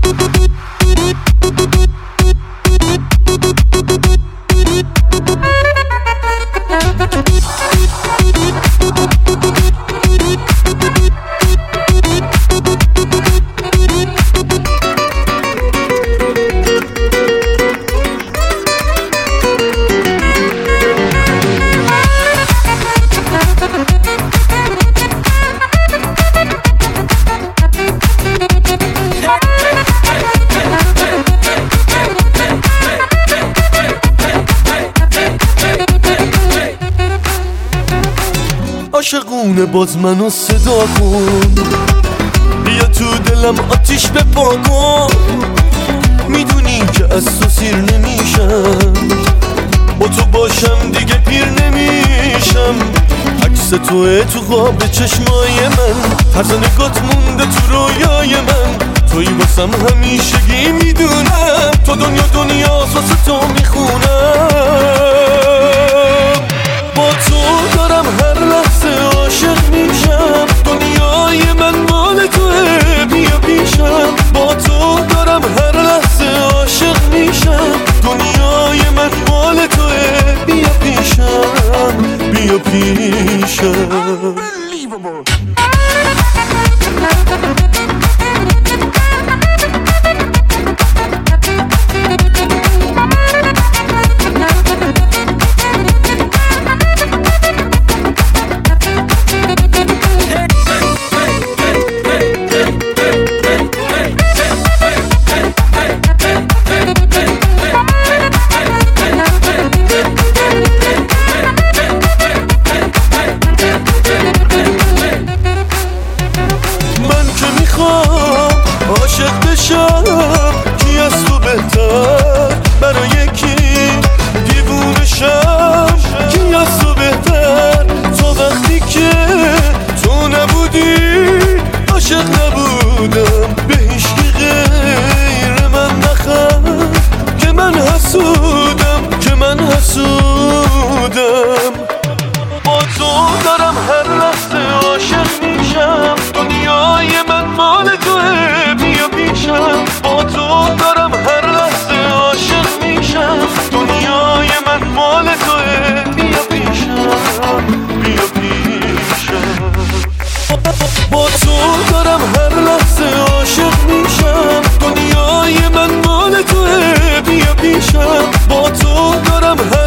عاشقونه باز منو صدا کن، بیا تو دلم آتیش بپا کن. میدونی که از تو سیر نمیشم، با تو باشم دیگه پیر نمیشم. عکس توه تو خواب چشمای من، طرز نگات مونده تو رویای من. توی واسم همیشگی میدونم، تو دنیا واسه تو میخونم. با تو دارم هر لحظه عاشق میشم، دنیای من مال توه بیا پیشم. با تو دارم هر لحظه عاشق میشم، دنیای من مال توه بیا پیشم، بیا پیشم. عاشق بشم کی از تو بهتر، برای کی دیوونه شم کی از تو بهتر. تو وقتی که تو نبودی عاشق نبودم، به هیچکی غیر من نخند که من حسودم، که من حسودم. با تو دارم هر لحظه عاشق میشم، دنیای من مال توه بیا پیشم. با تو دارم هر لحظه عاشق میشم، دنیای من مال توه بیا پیشم، بیا پیشم. با تو دارم هر لحظه عاشق میشم، دنیای من مال توه بیا پیشم. با تو دارم هر